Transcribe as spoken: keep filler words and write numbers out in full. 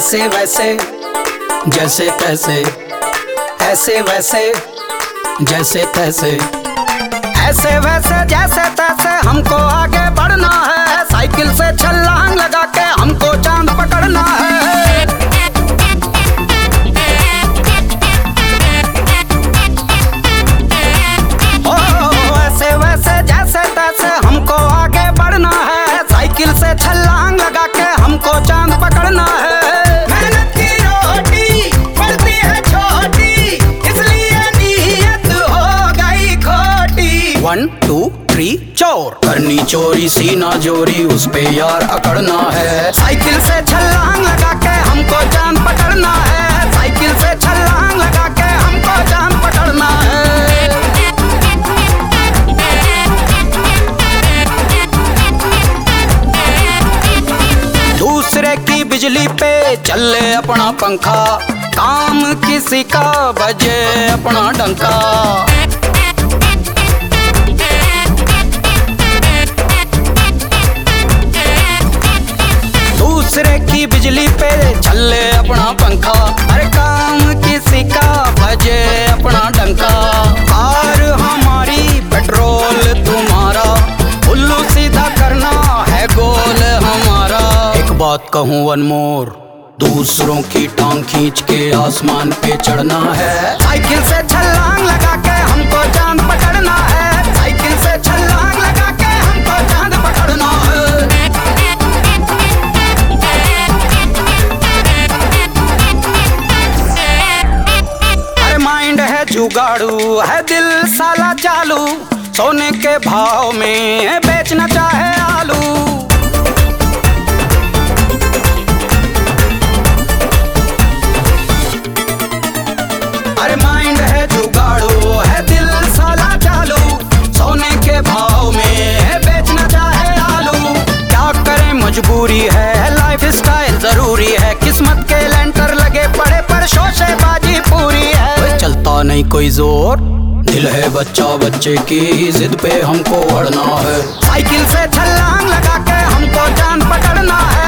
ऐसे वैसे जैसे तैसे, ऐसे वैसे जैसे तैसे, ऐसे वैसे जैसे तैसे हमको आगे बढ़ना है। साइकिल से छलांग लगा के हमको चांद पकड़ना है। ओ ऐसे वैसे जैसे तैसे हमको आगे बढ़ना है। साइकिल से छलांग लगा के हमको चांद पकड़ना है। वन टू थ्री चोर, करनी चोरी सीना जोरी, उस पे यार अकड़ना है। साइकिल से छलांग लगा के हमको चांद पकड़ना है। साइकिल से छलांग लगा के हमको चांद पकड़ना है। दूसरे की बिजली पे चले अपना पंखा, काम किसी का बजे अपना डंका। दूसरे की बिजली पे चले अपना पंखा, अरे काम किसी का बजे अपना डंका। कार हमारी पेट्रोल तुम्हारा, उल्लू सीधा करना है गोल हमारा। एक बात कहूँ वन मोर, दूसरों की टांग खींच के आसमान पे चढ़ना है। साइकिल से छलांग लगा के हमको चांद पकड़ना है। साइकिल से छलांग लगा के हमको चांद पकड़ना है। माइंड है जुगाड़ू है दिल साला चालू, सोने के भाव में बेचना चाहे आलू। अरे माइंड है जुगाड़ू है दिल साला चालू, सोने के भाव में बेचना चाहे आलू। क्या करें मजबूरी है, लाइफ स्टाइल जरूरी है। किस्मत के लेंटर लगे पड़े पर शोशेबाजी पूरी है। चलता नहीं कोई जोर, दिल है बच्चा बच्चे की, जिद पे हमको अड़ना है। साइकिल से छलांग लगा के हमको चांद पकड़ना है।